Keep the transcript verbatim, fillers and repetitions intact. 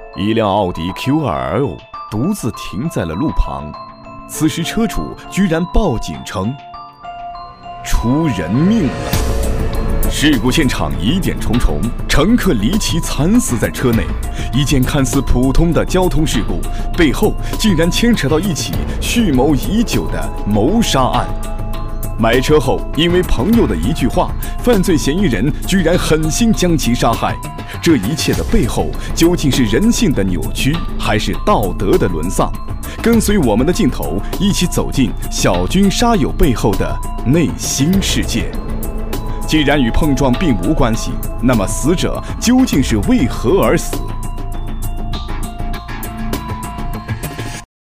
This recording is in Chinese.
一辆奥迪 Q 二 L 独自停在了路旁，此时车主居然报警称出人命了。事故现场疑点重重，乘客离奇惨死在车内。一件看似普通的交通事故，背后竟然牵扯到一起蓄谋已久的谋杀案。买车后，因为朋友的一句话，犯罪嫌疑人居然狠心将其杀害。这一切的背后，究竟是人性的扭曲，还是道德的沦丧？跟随我们的镜头，一起走进小军杀友背后的内心世界。既然与碰撞并无关系，那么死者究竟是为何而死？